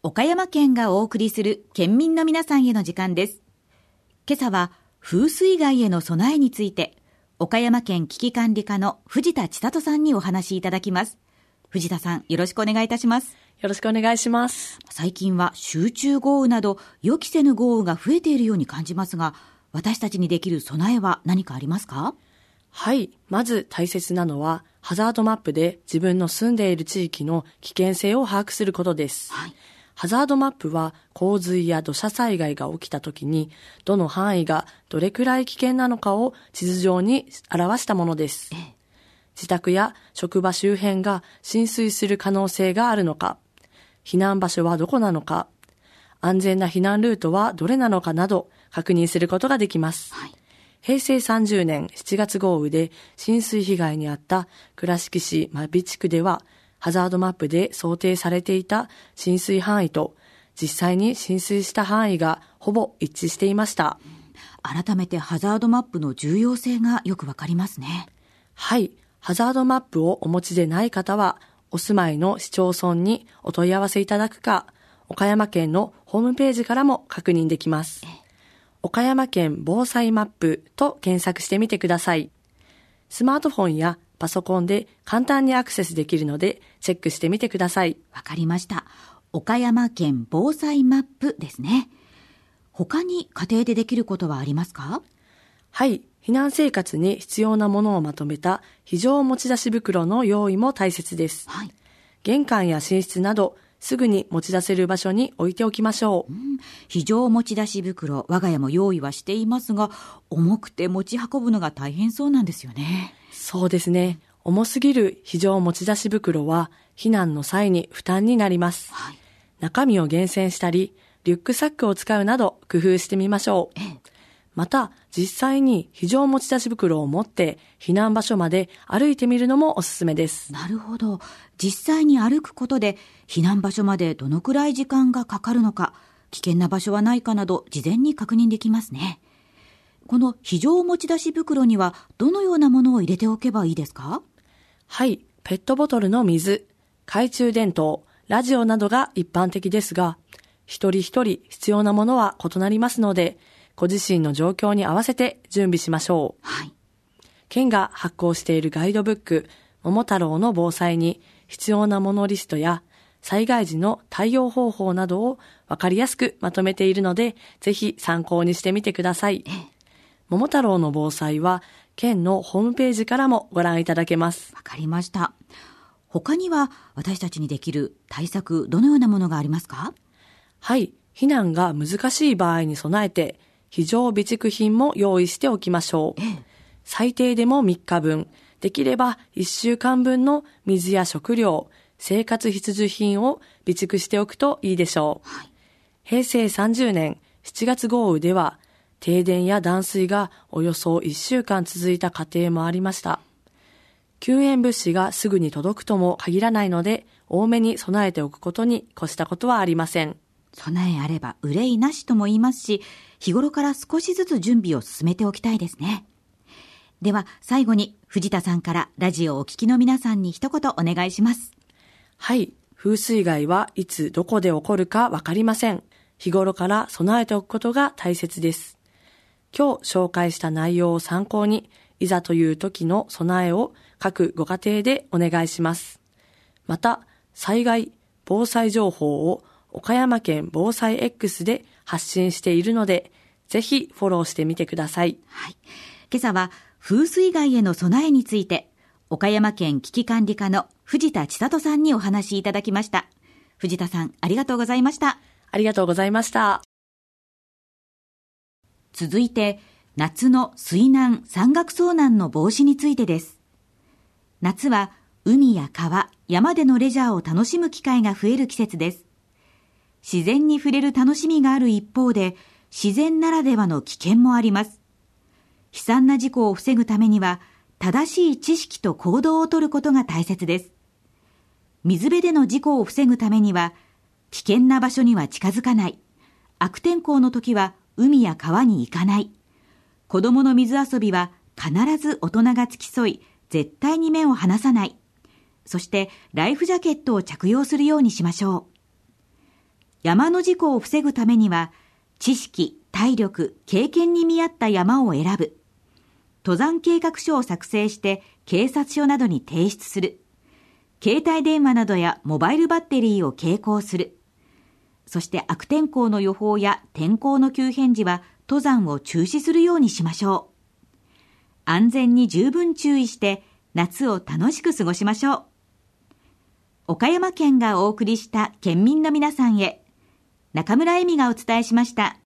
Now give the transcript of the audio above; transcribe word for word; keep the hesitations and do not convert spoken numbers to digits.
岡山県がお送りする県民の皆さんへの時間です。今朝は風水害への備えについて、岡山県危機管理課の藤田千里さんにお話しいただきます。藤田さん、よろしくお願いいたします。 よろしくお願いします。 最近は集中豪雨など予期せぬ豪雨が増えているように感じますが、私たちにできる備えは何かありますか？ はい、まず大切なのはハザードマップで自分の住んでいる地域の危険性を把握することです。 はい、 ハザードマップは洪水や土砂災害が起きたときにどの範囲がどれくらい危険なのかを地図上に表したものです。 ええ、 自宅や職場周辺が浸水する可能性があるのか、避難場所はどこなのか、安全な避難ルートはどれなのかなど確認することができます。 はい、 へいせいさんじゅうねんしちがつ豪雨で浸水被害に遭った倉敷市真備地区では、ハザードマップで想定されていた浸水範囲と実際に浸水した範囲がほぼ一致していました。 改めてハザードマップの重要性がよくわかりますね。 はい、ハザードマップをお持ちでない方は、お住まいの市町村にお問い合わせいただくか、岡山県のホームページからも確認できます。岡山県防災マップと検索してみてください。スマートフォンやパソコンで簡単にアクセスできるのでチェックしてみてください。 わかりました。岡山県防災マップですね。他に家庭でできることはありますか？ はい、避難生活に必要なものをまとめた非常持ち出し袋の用意も大切です。 はい、 玄関や寝室などすぐに持ち出せる場所に置いておきましょう。 うん、非常持ち出し袋、我が家も用意はしていますが、重くて持ち運ぶのが大変そうなんですよね。 そうですね。重すぎる非常持ち出し袋は避難の際に負担になります。 はい、 中身を厳選したり、リュックサックを使うなど工夫してみましょう。 ええ、 また、実際に非常持ち出し袋を持って避難場所まで歩いてみるのもおすすめです。 なるほど。実際に歩くことで避難場所までどのくらい時間がかかるのか、危険な場所はないかなど事前に確認できますね。この非常持ち出し袋にはどのようなものを入れておけばいいですか？ はい、ペットボトルの水、懐中電灯、ラジオなどが一般的ですが、一人一人必要なものは異なりますので、ご自身の状況に合わせて準備しましょう。 はい、 県が発行しているガイドブック、桃太郎の防災に必要なものリストや災害時の対応方法などをわかりやすくまとめているので、ぜひ参考にしてみてください。 ええ、 桃太郎の防災は県のホームページからもご覧いただけます。 わかりました。他には私たちにできる対策、どのようなものがありますか？ はい、避難が難しい場合に備えて非常備蓄品も用意しておきましょう。 ええ、 最低でもみっかぶん、できればいっしゅうかんぶんの水や食料、生活必需品を備蓄しておくといいでしょう。 はい、 へいせいさんじゅうねんしちがつ豪雨では、停電や断水がおよそいっしゅうかん続いた家庭もありました。救援物資がすぐに届くとも限らないので、多めに備えておくことに越したことはありません。 備えあれば憂いなしとも言いますし、日頃から少しずつ準備を進めておきたいですね。では最後に藤田さんからラジオをお聞きの皆さんに一言お願いします。 はい、風水害はいつどこで起こるかわかりません。日頃から備えておくことが大切です。今日紹介した内容を参考に、いざという時の備えを各ご家庭でお願いします。また、災害、防災情報を岡山県防災 X で発信しているので、ぜひフォローしてみてください。 はい、今朝は風水害への備えについて、岡山県危機管理課の藤田千里さんにお話しいただきました。藤田さん、ありがとうございました。 ありがとうございました。 続いて、夏の水難・山岳遭難の防止についてです。夏は海や川、山でのレジャーを楽しむ機会が増える季節です。自然に触れる楽しみがある一方で、自然ならではの危険もあります。悲惨な事故を防ぐためには、正しい知識と行動をとることが大切です。水辺での事故を防ぐためには、危険な場所には近づかない。悪天候の時は海や川に行かない。子供の水遊びは必ず大人が付き添い、絶対に目を離さない。そしてライフジャケットを着用するようにしましょう。 山の事故を防ぐためには、知識、体力、経験に見合った山を選ぶ。登山計画書を作成して警察署などに提出する。携帯電話などやモバイルバッテリーを携行する。そして悪天候の予報や天候の急変時は登山を中止するようにしましょう。安全に十分注意して夏を楽しく過ごしましょう。岡山県がお送りした県民の皆さんへ、中村恵美がお伝えしました。